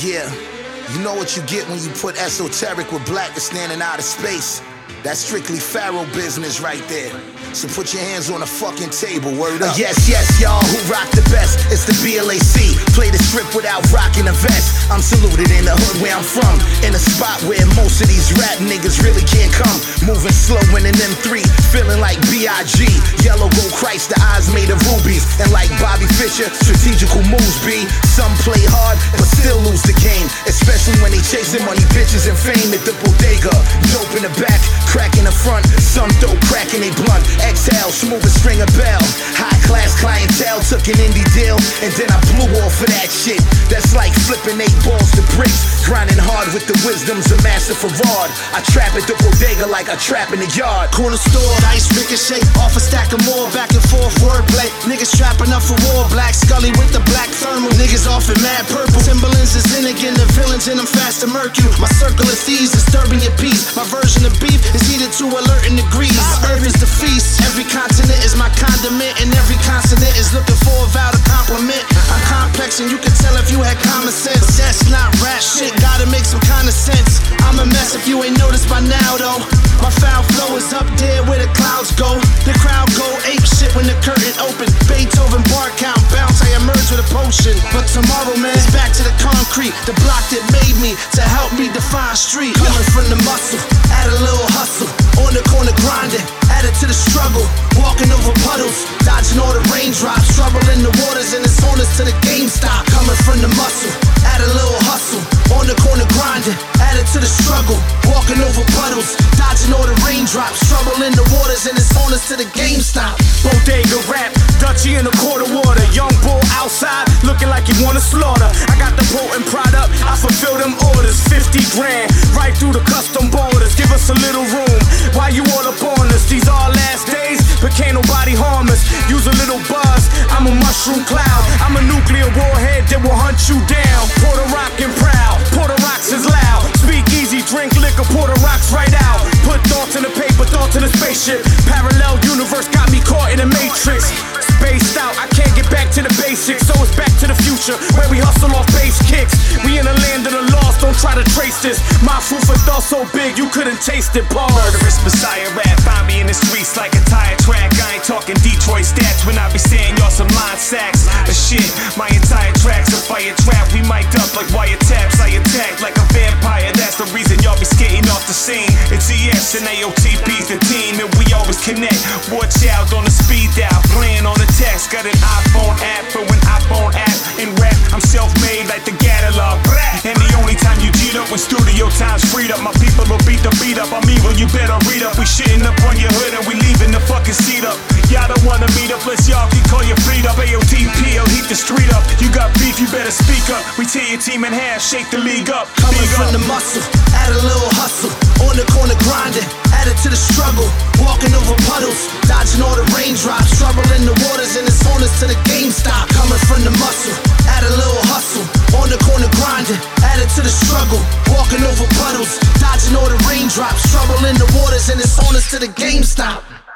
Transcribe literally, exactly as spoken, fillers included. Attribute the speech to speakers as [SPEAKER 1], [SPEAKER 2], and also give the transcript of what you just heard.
[SPEAKER 1] Yeah, you know what you get when you put esoteric with black that's standing out of space. That's strictly Pharaoh business right there. So put your hands on the fucking table, word up. Uh, yes, yes, y'all, who rock the best? It's the B L A C. Play the strip without rocking a vest. I'm saluted in the hood where I'm from, in a spot where most of these rap niggas really can't come. Moving slow in an M three, feeling like B I G Yellow gold Christ, the eyes made of rubies. And like Bobby Fischer, strategical moves be. Some play hard, but still lose the game. Especially when they chasing money, bitches, and fame at the bodega. Dope in the back, crack in the front. Some throw crack in they blunt. Exhale, smooth as string a bell. High class clientele, took an indie deal, and then I blew off of that shit. That's like flipping eight balls to bricks. Grinding hard with the wisdoms of Master Farad. I trap at the bodega like I trap in the yard.
[SPEAKER 2] Corner store, ice ricochet, off a stack of more, back and forth wordplay. Niggas trapping up for war, black Scully with the black thermal. Niggas off in mad purple. Timberlands is in again, the villains in them fast to murk you. My circle of thieves disturbing your peace. My version of beef is heated to alerting degrees. Earth is the feast. Every continent is my condiment, and every consonant is looking for a vow to compliment. I'm complex, and you can tell if you had common sense. That's not rap shit, gotta make some kind of sense. I'm a mess if you ain't noticed by now, though. My foul flow is up there where the clouds go. The crowd go ape shit when the curtain open. Beethoven bar count bounce, I emerge with a potion. But tomorrow, man, it's back to the concrete, the block that made me to help me define street. Coming from the muscle, add a little hustle. On the corner grinding, added to the struggle. Walking over puddles, dodging all the raindrops. Trouble in the waters and it's on us to the game stop. Coming from the muscle, add a little hustle. On the corner grinding, added to the struggle. Walking over puddles, dodging all the raindrops. Trouble in the waters and it's on us to the game stop.
[SPEAKER 3] Bodega rap, Dutchie in a quart of water. Young bull outside, looking like he wanna slaughter. I got the potent product, I fulfill them orders. Fifty grand, right through the custom borders. Give us a little room, why you all up on us? These are last days, but can't nobody harm us. Use a little buzz, I'm a mushroom cloud. I'm a nuclear warhead that will hunt you down. Puerto Rockin' proud, Puerto Rocks is loud. Speak easy, drink liquor, Puerto Rocks right out. Put thoughts in the paper, thoughts in the spaceship. Parallel universe got me caught in a matrix. Spaced out, I can't get back to the basics, so it's back to the future, where we hustle off bass kicks. We in the land of the lost, don't try to trace this. My food for thought so big, you couldn't taste it, pause.
[SPEAKER 4] Murderous Messiah rap, find me in the streets like a tire track. I ain't talking Detroit stats when I be saying y'all some line sacks. But shit, my entire track's a fire trap. We mic'd up like wiretaps, I attack like a vampire. That's the reason y'all be skating off the scene. It's E S and A O T P's the team, and we always connect. War child on the speed dial, playing on the text. Got an iPhone app for an iPhone app. In rap, I'm self-made like the catalog. And the only time you G'd up when studio time's freed up. My people will beat the beat up. I'm evil, you better read up. We shitting up on your hood and we leaving the fucking seat up. Y'all don't wanna meet up, let's y'all can call your fleet up. A O T P, I'll heat the street up. You got beef, you better speak up. We tear your team in half, shake the league up.
[SPEAKER 2] Coming from the muscle, add a little hustle. On the corner grinding, added to the struggle. Walking over puddles, dodging all the raindrops. Trouble in the waters and it's on us to the game stop. Coming from the muscle, add a little hustle. On the corner grinding, added to the struggle. Walking over puddles, dodging all the raindrops. Trouble in the waters and it's on us to the game stop.